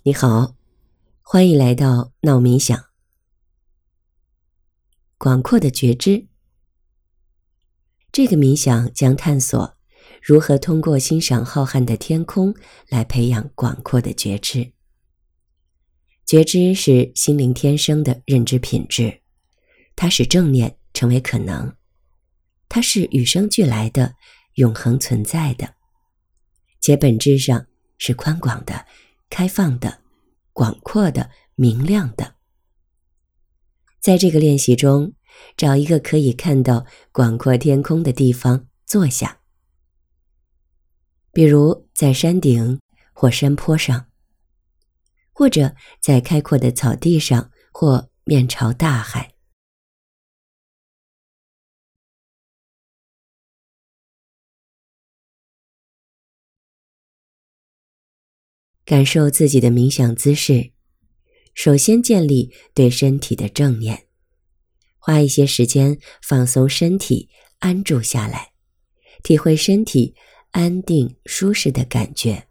你好，欢迎来到闹冥想。广阔的觉知，这个冥想将探索如何通过欣赏浩瀚的天空来培养广阔的觉知。觉知是心灵天生的认知品质，它使正念成为可能，它是与生俱来的、永恒存在的，且本质上是宽广的、开放的、广阔的、明亮的。在这个练习中，找一个可以看到广阔天空的地方坐下，比如在山顶或山坡上，或者在开阔的草地上，或面朝大海。感受自己的冥想姿势，首先建立对身体的正念，花一些时间放松身体，安住下来，体会身体安定舒适的感觉。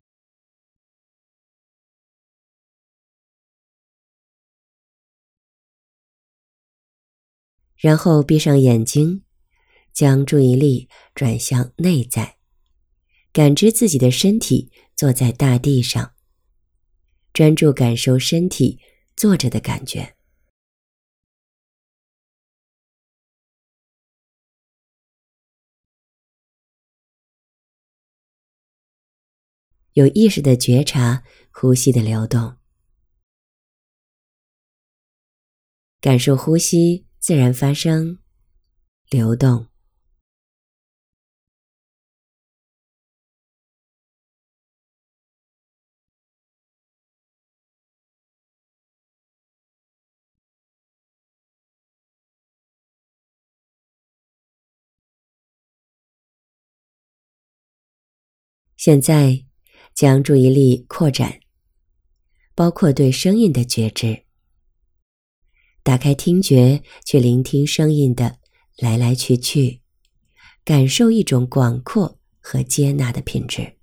然后闭上眼睛，将注意力转向内在，感知自己的身体坐在大地上，专注感受身体坐着的感觉。有意识地觉察呼吸的流动，感受呼吸自然发生、流动。现在将注意力扩展，包括对声音的觉知，打开听觉去聆听声音的来来去去，感受一种广阔和接纳的品质。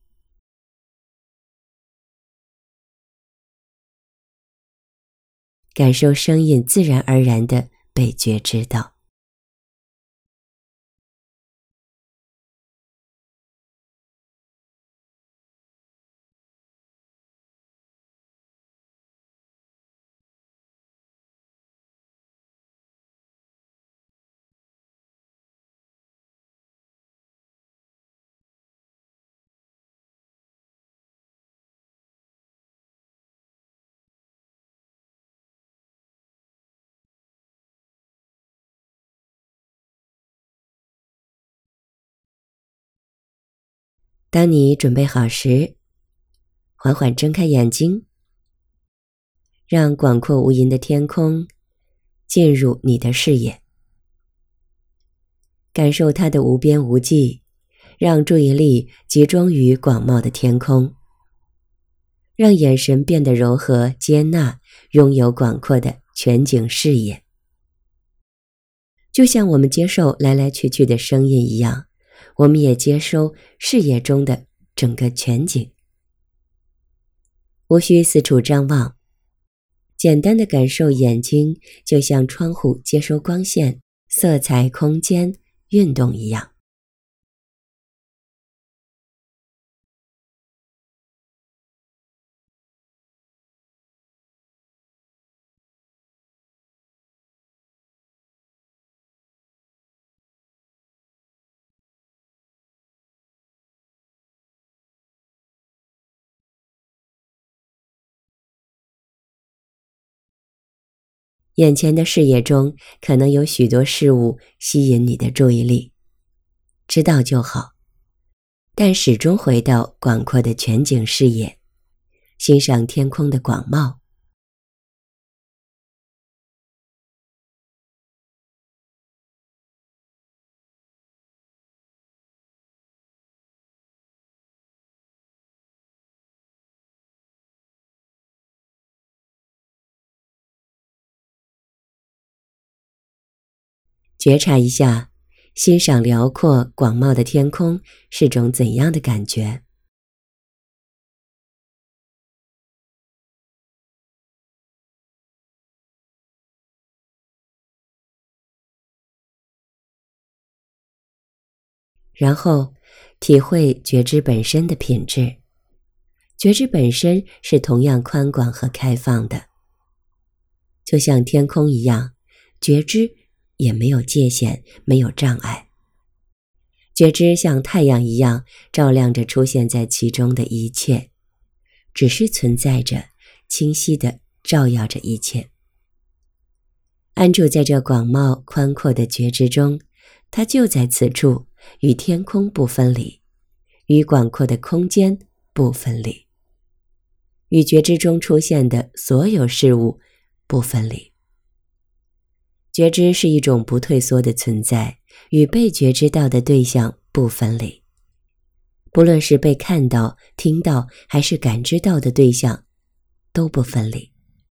感受声音自然而然地被觉知到。当你准备好时，缓缓睁开眼睛，让广阔无垠的天空进入你的视野，感受它的无边无际，让注意力集中于广袤的天空，让眼神变得柔和接纳，拥有广阔的全景视野。就像我们接受来来去去的声音一样，我们也接收视野中的整个全景。无需四处张望，简单的感受眼睛就像窗户接收光线、色彩、空间、运动一样。眼前的视野中可能有许多事物吸引你的注意力，知道就好，但始终回到广阔的全景视野，欣赏天空的广袤。觉察一下，欣赏辽阔广袤的天空是种怎样的感觉？ 然后体会觉知本身的品质。觉知本身是同样宽广和开放的，就像天空一样，觉知也没有界限，没有障碍。觉知像太阳一样照亮着出现在其中的一切，只是存在着，清晰地照耀着一切。安住在这广袤宽阔的觉知中，它就在此处，与天空不分离，与广阔的空间不分离，与觉知中出现的所有事物不分离。觉知是一种不退缩的存在，与被觉知到的对象不分离。不论是被看到、听到还是感知到的对象，都不分离。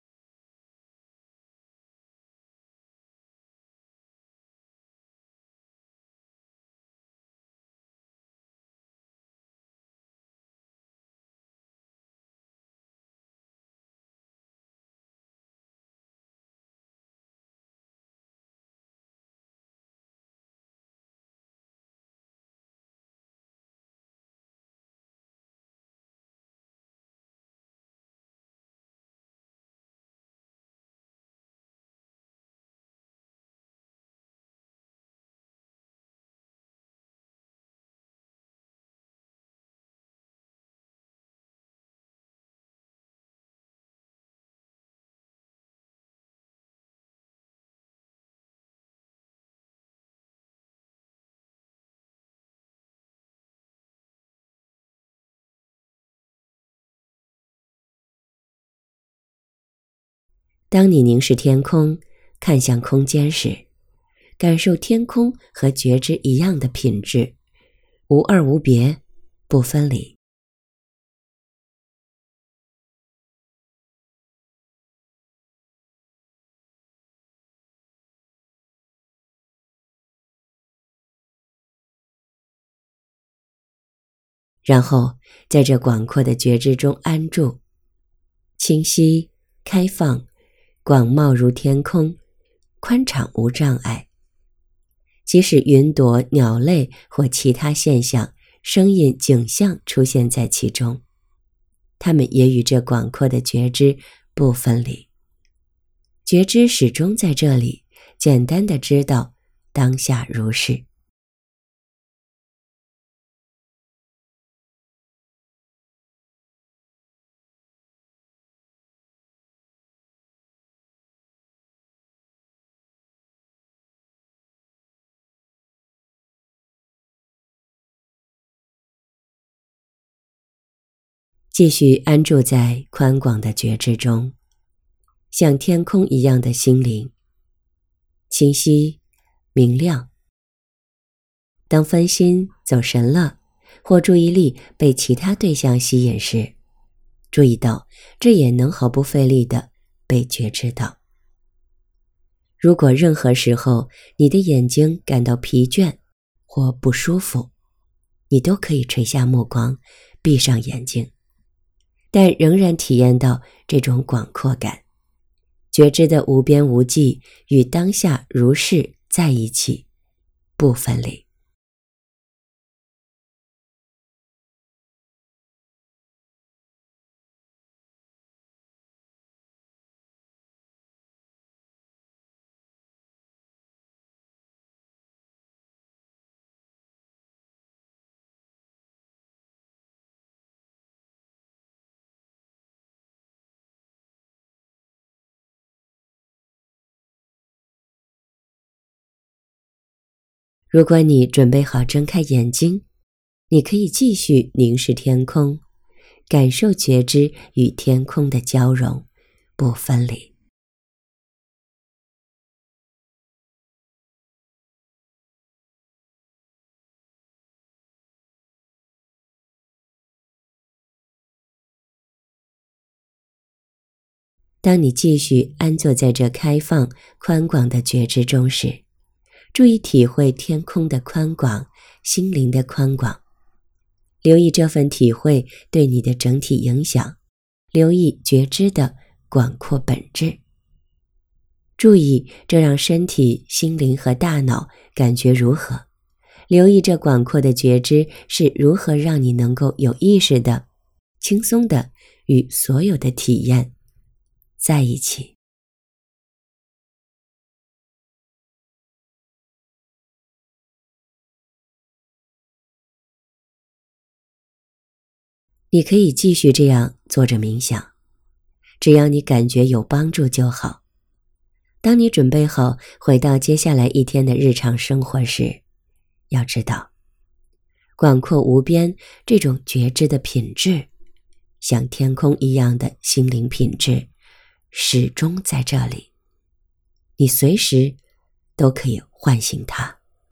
当你凝视天空，看向空间时，感受天空和觉知一样的品质，无二无别，不分离。然后在这广阔的觉知中安住，清晰、开放、广袤如天空，宽敞无障碍。即使云朵、鸟类或其他现象、声音、景象出现在其中，它们也与这广阔的觉知不分离。觉知始终在这里，简单的知道当下如是。继续安住在宽广的觉知中，像天空一样的心灵，清晰、明亮。当分心、走神了，或注意力被其他对象吸引时，注意到这也能毫不费力地被觉知到。如果任何时候你的眼睛感到疲倦或不舒服，你都可以垂下目光，闭上眼睛，但仍然体验到这种广阔感，觉知的无边无际与当下如是在一起，不分离。如果你准备好睁开眼睛，你可以继续凝视天空，感受觉知与天空的交融，不分离。当你继续安坐在这开放、宽广的觉知中时，注意体会天空的宽广，心灵的宽广，留意这份体会对你的整体影响，留意觉知的广阔本质。注意这让身体、心灵和大脑感觉如何， 留意这广阔的觉知是如何让你能够有意识的、轻松的与所有的体验在一起。你可以继续这样做着冥想，只要你感觉有帮助就好。当你准备好回到接下来一天的日常生活时，要知道，广阔无边这种觉知的品质，像天空一样的心灵品质，始终在这里。你随时都可以唤醒它。